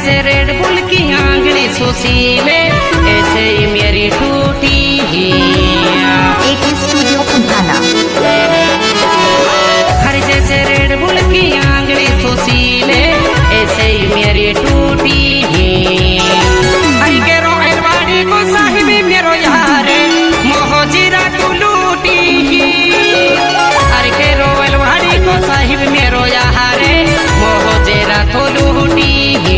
जैसे रेड बुल की आंगली सुशीले ऐसे ही मेरी टूटी ही एक स्टूडियो पुराना। हर जैसे रेड बुल की आंगली सुशीले ऐसे ही मेरी टूटी ही आई के रोहलवाड़ी को साहिबी मेरो यार मोहजीरा तू लूटी ही हर के रोहलवाड़ी को साहिब मेरो यार मोहजीरा तो लूटी ही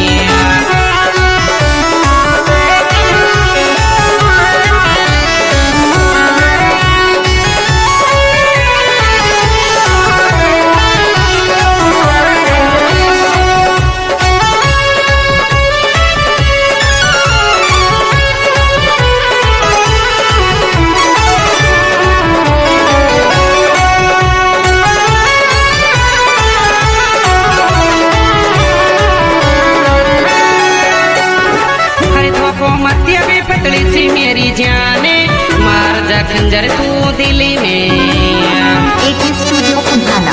मतिया भी पतली सी मेरी जाने मार जा खंजर तू दिल्ली में एक स्टूडियो पुराना।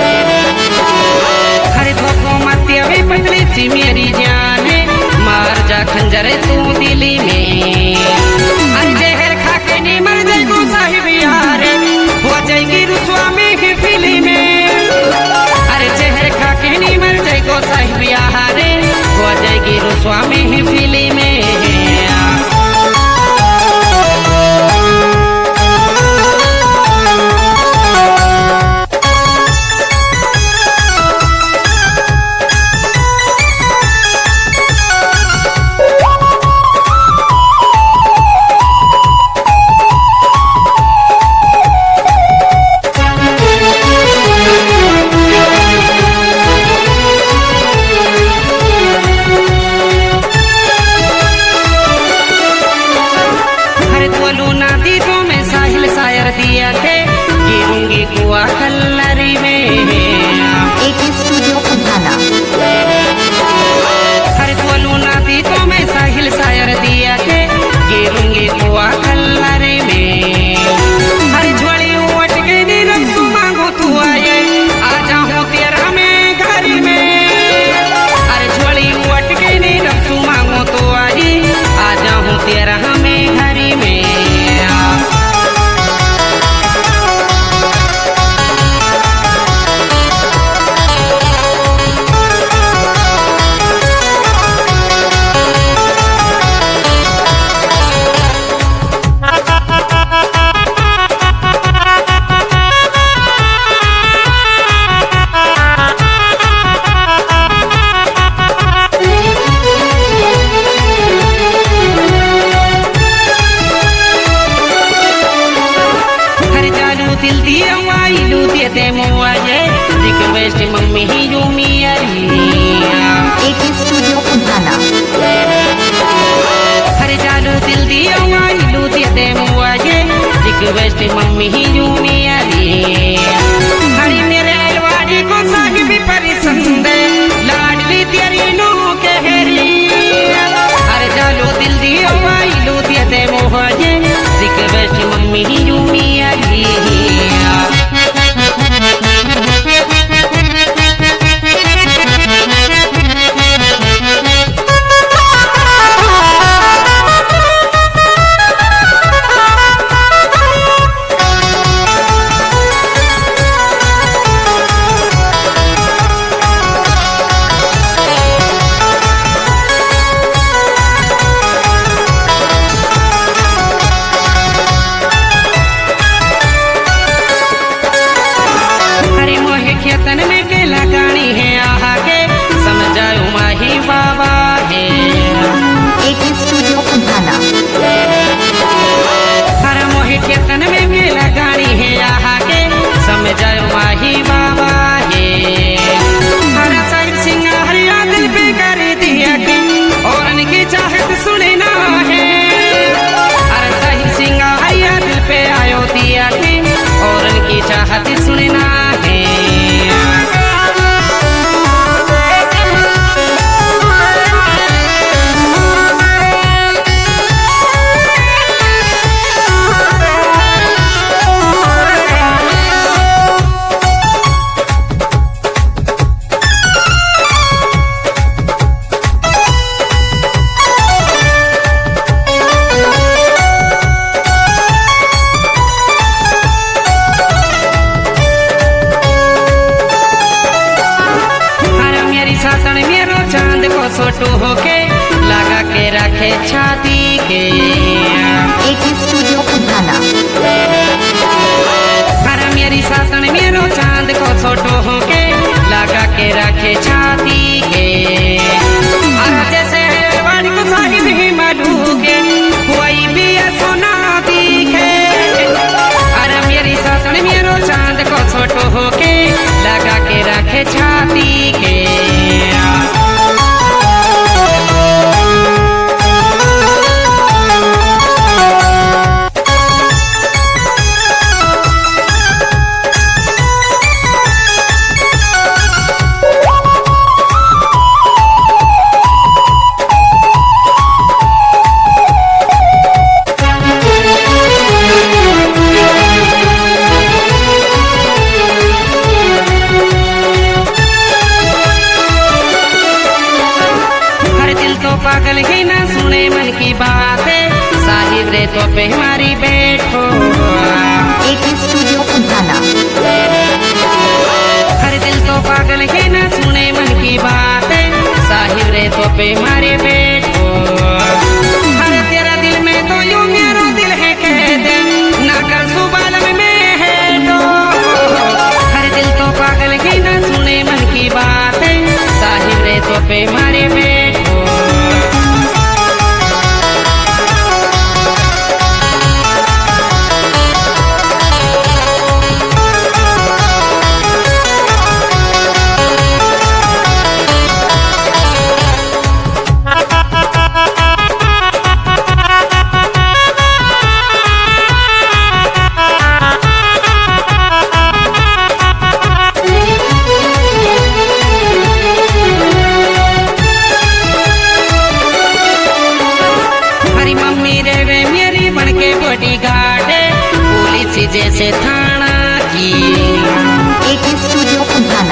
हरे धोखो मतिया भी पतली सी मेरी जाने मार जा खंजर तू दिल्ली में अरे जहर खा के नहीं मर जाएगो साहिब यार हो जाएगी रुसवा में ही फिल्म में अरे जहर खा के नहीं मर जाएगो साहिब यार हो जाएगी रुसवा में ही फिल्म में दिया थे गिरूंगी कुआ कल्लरी में एक स्टूडियो पुराना। हर बोलू ना दी तो मैं साहिल शायर दिया थे गिरूंगी कुआ कल्लरी में हर झोली उठ के नीरव तू मांगो तू आए आ जाऊं तेरा मैं घर में हर झोली उठ के नीरव तू मांगो तो आई आ जाऊं तेरा मैं घर में दिल दिया वाइलू देते मुआजे रिक्वेस्ट मम्मी ही यू मियारी एक स्टूडियो पुराना। हर जालू दिल दिया वाइलू देते मुआजे रिक्वेस्ट मम्मी ही यू मियारी हरी मेरे अलवाड़ी को साहिब परिसंद लाडली तेरी नो कहरी हर जालू दिल दिया वाइलू देते मुआजे रिक्वेस्ट मम्मी ही यू मियारी खेतन में के लगानी है आहा के समझाओ माही बाबा है एक स्टूडियो पुराना। हर मोहे खेतन में के लगानी है आहा के समझाओ माही बाबा है हर साइड सिंगारिया दिल पे कर दिया कि और उनकी चाहत सुने ना है हर साइड सिंगारिया दिल पे आयो दिया कि और उनकी चाहत सुने ना है छोटू होके लगा के रखे छाती के। एक स्टूडियो उठाना। हर मेरी सासन मेरो चांद को छोटू होके लगा के रखे छाती के। जैसे वाड़ी को साहिब ही मलूगे कोई भी सोना दिखे। अरे मेरी सासन मेरो चांद को छोटू होके लगा के रखे छाती के। पागल ही ना सुने मन की बातें साहिब रे तो पे हमारी बैठो। एक स्टूडियो उठाना। हर दिल तो पागल ही ना सुने मन की बातें साहिब रे तो पे हमारे बैठो। हर तेरा दिल में तो यूं मेरा दिल है कह दे ना कर सुबाल में है तो। हर दिल तो पागल ही ना सुने मन की बातें साहिब रे तो पे हमारे बैठो। जैसे थाना की। एक स्टूडियो उठाना।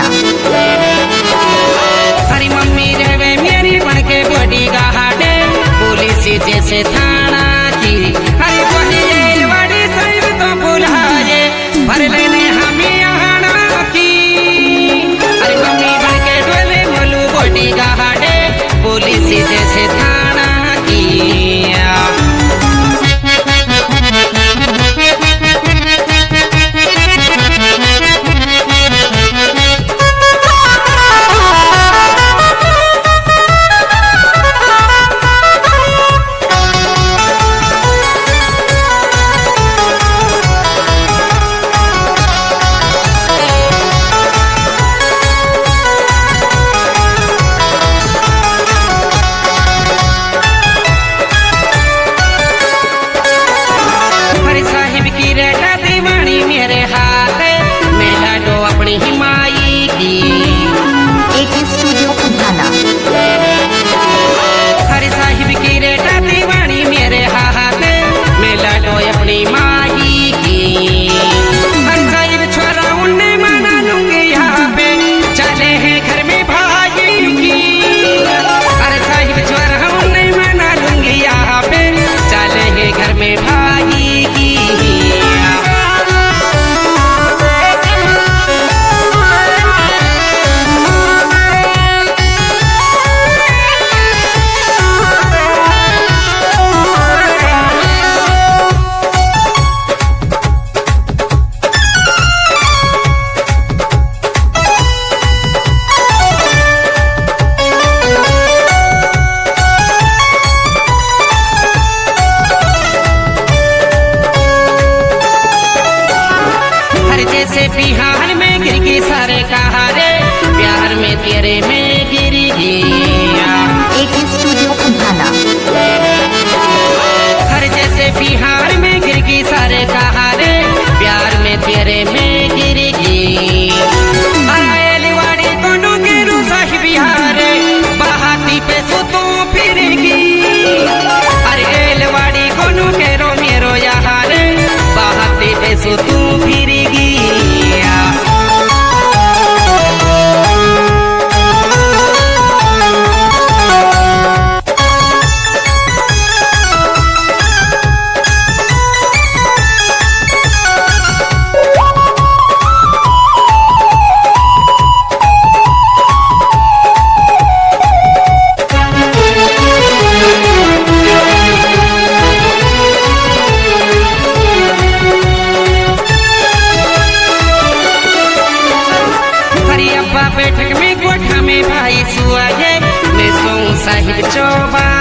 हरी मम्मी रहे मेरी बन के बॉडी गार्ड पुलिस जैसे थाना की। हरी बड़ी बड़ी सही तो बुलाए भर लेने हमें आना की। हरी मम्मी बन के डोले बोलू बॉडी गार्ड पुलिस जैसे थाना की। बिहार में गिर के सारे कहारे प्यार में तेरे में गिरी गया। एक स्टूडियो उठाना। हर जैसे बिहार में गिर के सारे कहारे प्यार में तेरे में गिरी गई। वाड़ी कोनो के रूसा ही बिहार बहाती पे सुतो फिरेगी। अरे एलवाड़ी कोनो के रो मेरो यार बहाती पे सुतो फिरेगी। चौबा